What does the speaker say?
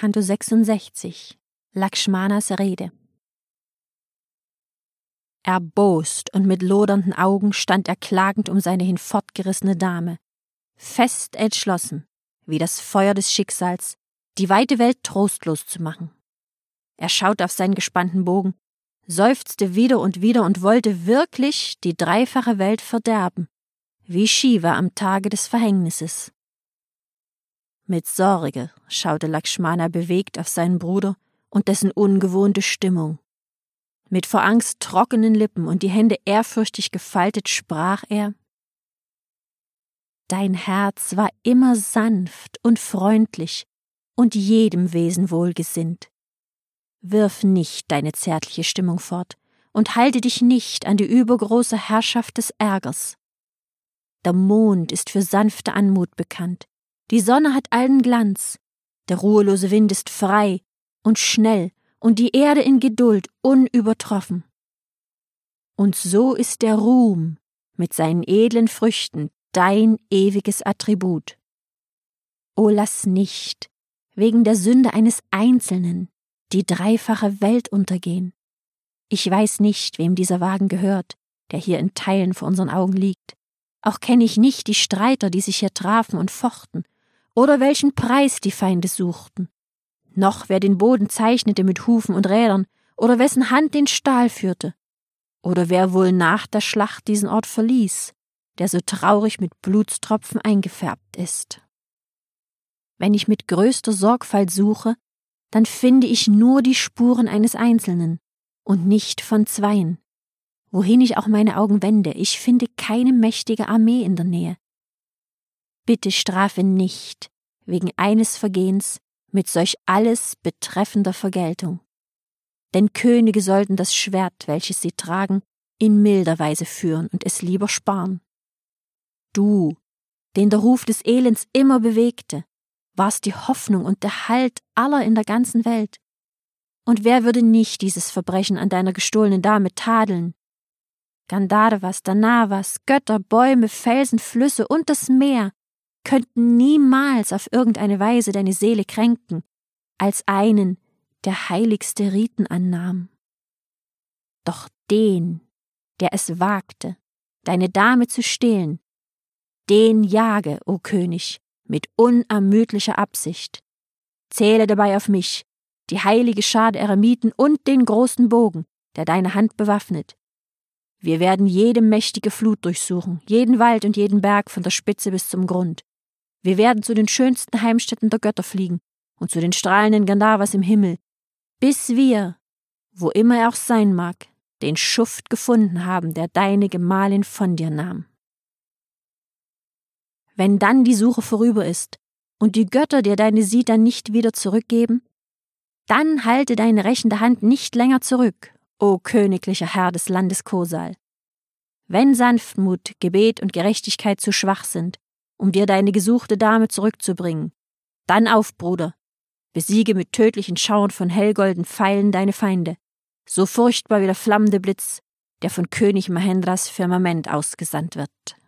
Canto 66, Lakshmanas Rede. Erbost und mit lodernden Augen stand er klagend um seine hinfortgerissene Dame, fest entschlossen, wie das Feuer des Schicksals, die weite Welt trostlos zu machen. Er schaute auf seinen gespannten Bogen, seufzte wieder und wollte wirklich die dreifache Welt verderben, wie Shiva am Tage des Verhängnisses. Mit Sorge schaute Lakshmana bewegt auf seinen Bruder und dessen ungewohnte Stimmung. Mit vor Angst trockenen Lippen und die Hände ehrfürchtig gefaltet sprach er: Dein Herz war immer sanft und freundlich und jedem Wesen wohlgesinnt. Wirf nicht deine zärtliche Stimmung fort und halte dich nicht an die übergroße Herrschaft des Ärgers. Der Mond ist für sanfte Anmut bekannt, die Sonne hat allen Glanz, der ruhelose Wind ist frei und schnell und die Erde in Geduld unübertroffen. Und so ist der Ruhm mit seinen edlen Früchten dein ewiges Attribut. O lass nicht, wegen der Sünde eines Einzelnen, die dreifache Welt untergehen. Ich weiß nicht, wem dieser Wagen gehört, der hier in Teilen vor unseren Augen liegt. Auch kenne ich nicht die Streiter, die sich hier trafen und fochten, oder welchen Preis die Feinde suchten. Noch wer den Boden zeichnete mit Hufen und Rädern, oder wessen Hand den Stahl führte, oder wer wohl nach der Schlacht diesen Ort verließ, der so traurig mit Blutstropfen eingefärbt ist. Wenn ich mit größter Sorgfalt suche, dann finde ich nur die Spuren eines Einzelnen und nicht von Zweien. Wohin ich auch meine Augen wende, ich finde keine mächtige Armee in der Nähe. Bitte strafe nicht wegen eines Vergehens mit solch alles betreffender Vergeltung. Denn Könige sollten das Schwert, welches sie tragen, in milder Weise führen und es lieber sparen. Du, den der Ruf des Elends immer bewegte, warst die Hoffnung und der Halt aller in der ganzen Welt. Und wer würde nicht dieses Verbrechen an deiner gestohlenen Dame tadeln? Gandharvas, Danavas, Götter, Bäume, Felsen, Flüsse und das Meer könnten niemals auf irgendeine Weise deine Seele kränken, als einen, der heiligste Riten annahm. Doch den, der es wagte, deine Dame zu stehlen, den jage, o König, mit unermüdlicher Absicht. Zähle dabei auf mich, die heilige Schar der Eremiten und den großen Bogen, der deine Hand bewaffnet. Wir werden jede mächtige Flut durchsuchen, jeden Wald und jeden Berg von der Spitze bis zum Grund. Wir werden zu den schönsten Heimstätten der Götter fliegen und zu den strahlenden Gandharvas im Himmel, bis wir, wo immer er auch sein mag, den Schuft gefunden haben, der deine Gemahlin von dir nahm. Wenn dann die Suche vorüber ist und die Götter dir deine Sita nicht wieder zurückgeben, dann halte deine rächende Hand nicht länger zurück, o königlicher Herr des Landes Kosal. Wenn Sanftmut, Gebet und Gerechtigkeit zu schwach sind, um dir deine gesuchte Dame zurückzubringen, dann auf, Bruder, besiege mit tödlichen Schauern von hellgolden Pfeilen deine Feinde, so furchtbar wie der flammende Blitz, der von König Mahendras Firmament ausgesandt wird.